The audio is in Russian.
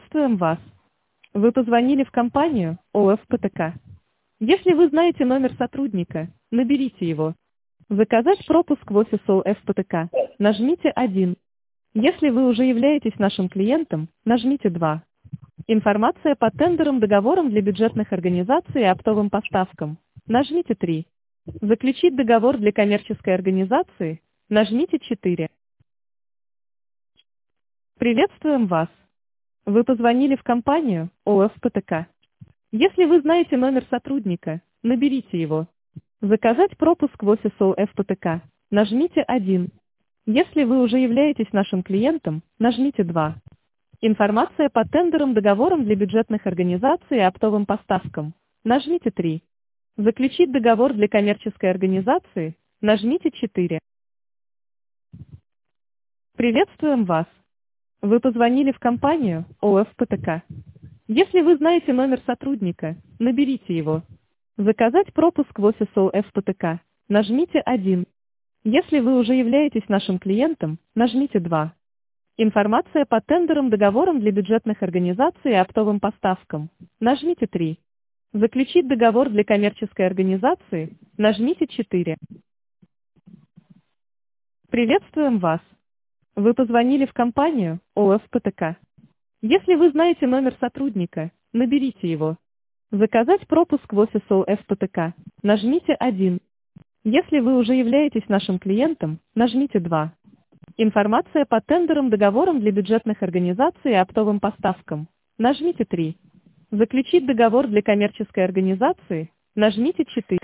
Приветствуем вас. Вы позвонили в компанию ОФ ПТК. Если вы знаете номер сотрудника, наберите его. Заказать пропуск в офис ОФ ПТК. Нажмите 1. Если вы уже являетесь нашим клиентом, нажмите 2. Информация по тендерам, договорам для бюджетных организаций и оптовым поставкам. Нажмите 3. Заключить договор для коммерческой организации. Нажмите 4. Приветствуем вас. Вы позвонили в компанию ОФ ПТК. Если вы знаете номер сотрудника, наберите его. Заказать пропуск в офис ОФ ПТК. Нажмите 1. Если вы уже являетесь нашим клиентом, нажмите 2. Информация по тендерам, договорам для бюджетных организаций и оптовым поставкам. Нажмите 3. Заключить договор для коммерческой организации. Нажмите 4. Приветствуем вас. Вы позвонили в компанию ОФ ПТК. Если вы знаете номер сотрудника, наберите его. Заказать пропуск в офис ОФ ПТК. Нажмите 1. Если вы уже являетесь нашим клиентом, нажмите 2. Информация по тендерам, договорам для бюджетных организаций и оптовым поставкам. Нажмите 3. Заключить договор для коммерческой организации. Нажмите 4. Приветствуем вас. Вы позвонили в компанию ОФ ПТК. Если вы знаете номер сотрудника, наберите его. Заказать пропуск в офис ОФ ПТК. Нажмите 1. Если вы уже являетесь нашим клиентом, нажмите 2. Информация по тендерам, договорам для бюджетных организаций и оптовым поставкам. Нажмите 3. Заключить договор для коммерческой организации. Нажмите 4.